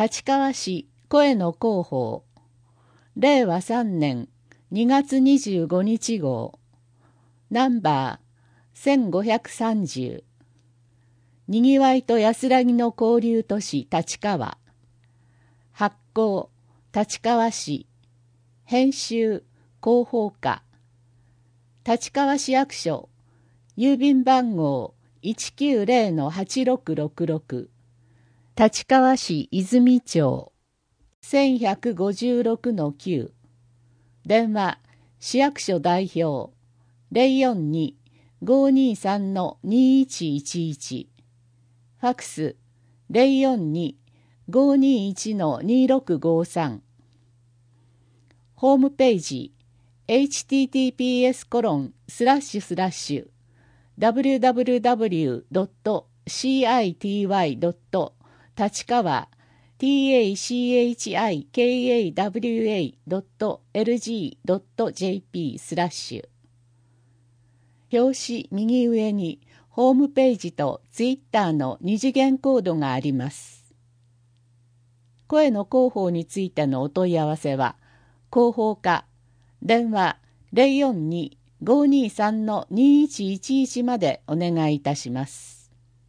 立川市声の広報令和3年2月25日号ナンバー1530にぎわいと安らぎの交流都市立川発行立川市編集広報課立川市役所郵便番号 190-8666 立川市泉町 1156-9 電話市役所代表 042-523-2111 ファックス 042-521-2653 ホームページ https://www.city.立川 tachikawa.lg.jp 表紙右上にホームページとツイッターの二次元コードがあります。声の広報についてのお問い合わせは広報課電話 042-523-2111 までお願いいたします。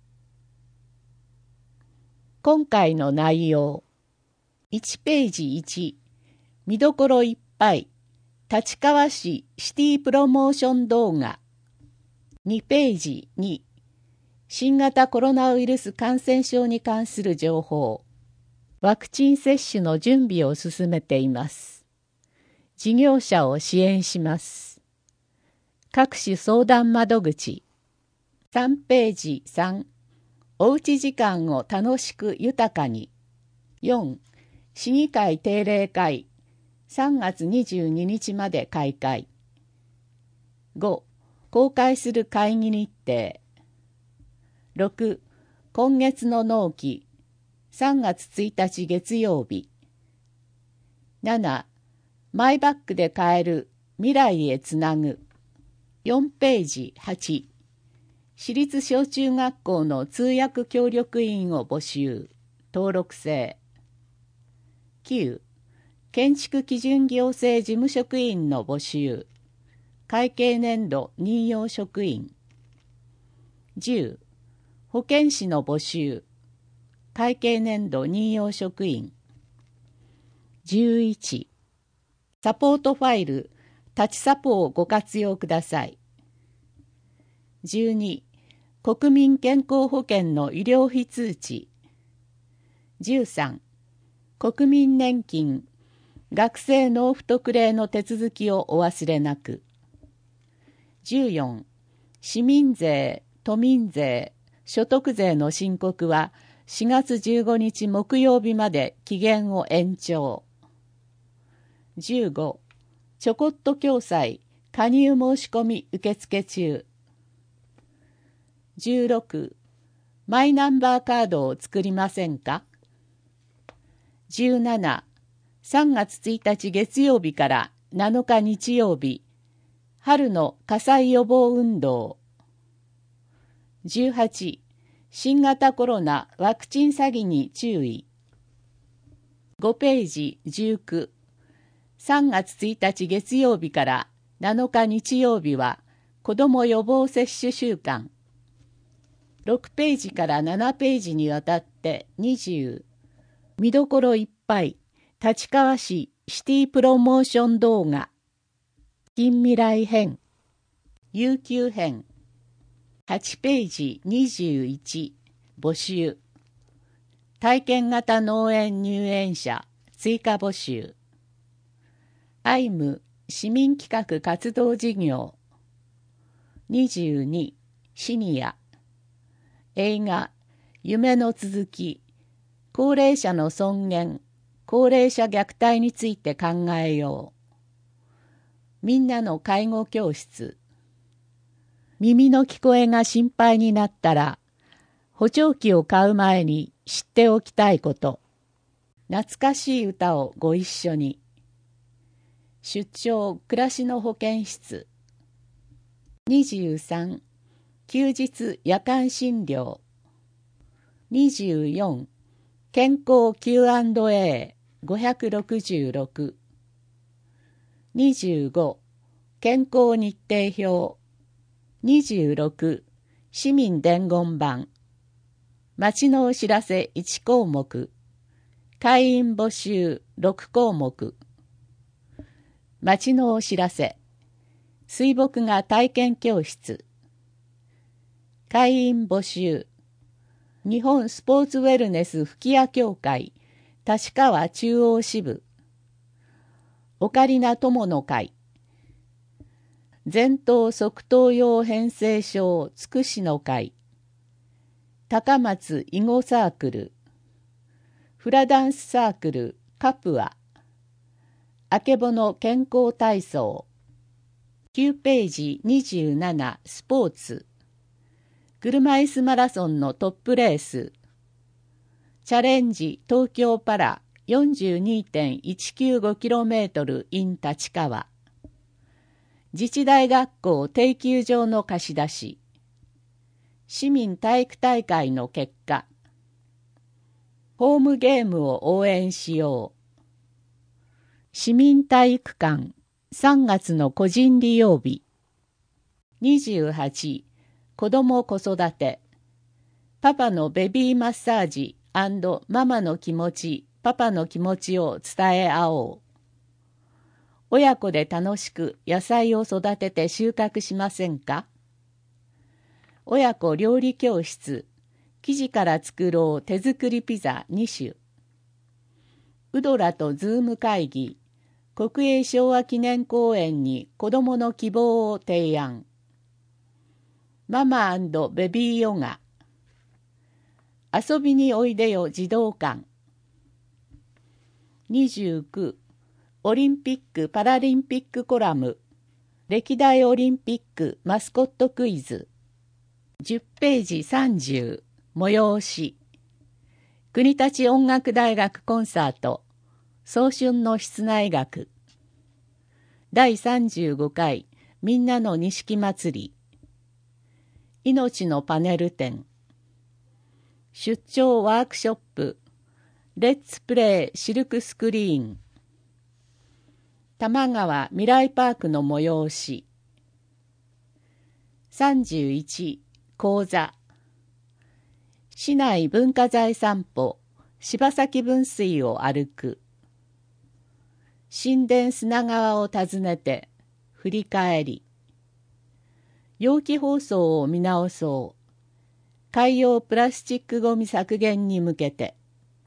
今回の内容1ページ1見どころいっぱい立川市シティプロモーション動画2ページ2新型コロナウイルス感染症に関する情報ワクチン接種の準備を進めています。事業者を支援します。各種相談窓口3ページ3おうち時間を楽しく豊かに4市議会定例会3月22日まで開会5公開する会議日程6今月の納期3月1日月曜日7マイバッグで買える未来へつなぐ4ページ8私立小中学校の通訳協力員を募集登録制9建築基準行政事務職員の募集会計年度任用職員10保健師の募集会計年度任用職員11サポートファイルタチサポをご活用ください12国民健康保険の医療費通知13国民年金学生納付特例の手続きをお忘れなく14市民税、都民税、所得税の申告は4月15日木曜日まで期限を延長15ちょこっと共済加入申し込み受付中16マイナンバーカードを作りませんか17、3月1日月曜日から7日日曜日、春の火災予防運動。18、新型コロナワクチン詐欺に注意。5ページ19、3月1日月曜日から7日日曜日は子ども予防接種週間。6ページから7ページにわたって20見どころいっぱい立川市シティプロモーション動画近未来編悠久編8ページ21募集体験型農園入園者追加募集アイム市民企画活動事業22シニア映画夢の続き高齢者の尊厳高齢者虐待について考えようみんなの介護教室耳の聞こえが心配になったら補聴器を買う前に知っておきたいこと懐かしい歌をご一緒に出張暮らしの保健室23休日夜間診療24 健康 Q&A566。25、健康日程表。26、市民伝言板。町のお知らせ1項目。会員募集6項目。町のお知らせ。水墨画体験教室。会員募集。日本スポーツウェルネス吹屋協会立川中央支部。オカリナ友の会。前頭側頭葉変性症つくしの会。高松囲碁サークル。フラダンスサークルカプア。あけぼの健康体操。9ページ27スポーツ。車椅子マラソンのトップレース。チャレンジ東京パラ 42.195km in 立川。自治大学校定休場の貸し出し。市民体育大会の結果。ホームゲームを応援しよう。市民体育館3月の個人利用日。28、子ども子育て。パパのベビーマッサージ&ママの気持ち、パパの気持ちを伝え合おう。親子で楽しく野菜を育てて収穫しませんか？親子料理教室。生地から作ろう手作りピザ2種。ウドラとズーム会議。国営昭和記念公園に子どもの希望を提案。ママ&ベビーヨガ。遊びにおいでよ児童館。29、オリンピック・パラリンピックコラム。歴代オリンピックマスコットクイズ。10ページ30、催し。国立音楽大学コンサート。早春の室内楽。第35回みんなの錦祭り。命のパネル展。出張ワークショップ。レッツプレイシルクスクリーン。玉川未来パークの催し。31、講座。市内文化財散歩。柴崎分水を歩く。神殿砂川を訪ねて振り返り。容器包装を見直そう。海洋プラスチックごみ削減に向けて。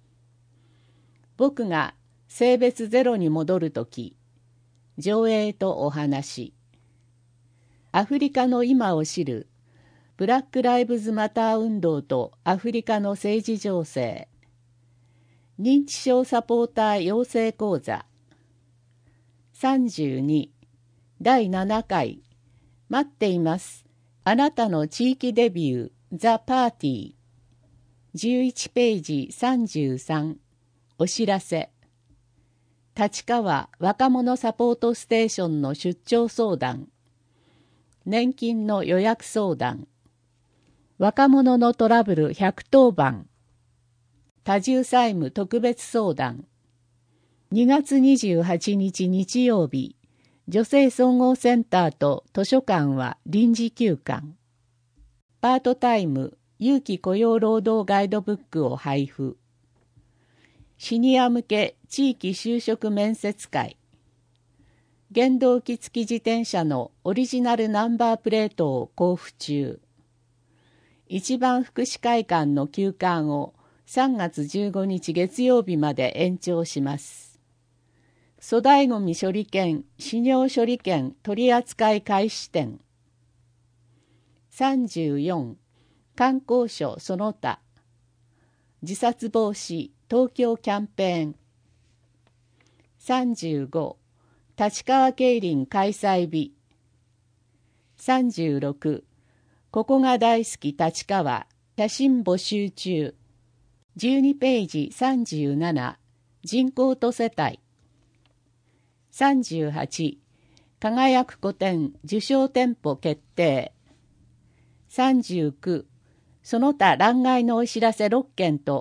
僕が性別ゼロに戻るとき。上映とお話。アフリカの今を知る。ブラック・ライブズ・マター運動とアフリカの政治情勢。認知症サポーター養成講座。32、第7回。待っています。あなたの地域デビュー、ザ・パーティー。11ページ33。お知らせ。立川若者サポートステーションの出張相談。年金の予約相談。若者のトラブル110番。多重債務特別相談。2月28日日曜日、女性総合センターと図書館は臨時休館。パートタイム有期雇用労働ガイドブックを配布。シニア向け地域就職面接会。原動機付き自転車のオリジナルナンバープレートを交付中。一番福祉会館の休館を3月15日月曜日まで延長します。粗大ごみ処理券、死尿処理券取扱い開始展。34、観光省その他。自殺防止東京キャンペーン。35、立川競輪開催日。36、ここが大好き立川、写真募集中。12ページ37、人口と世帯。38、輝く古典受賞店舗決定。39、その他欄外のお知らせ6件と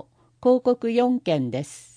広告4件です。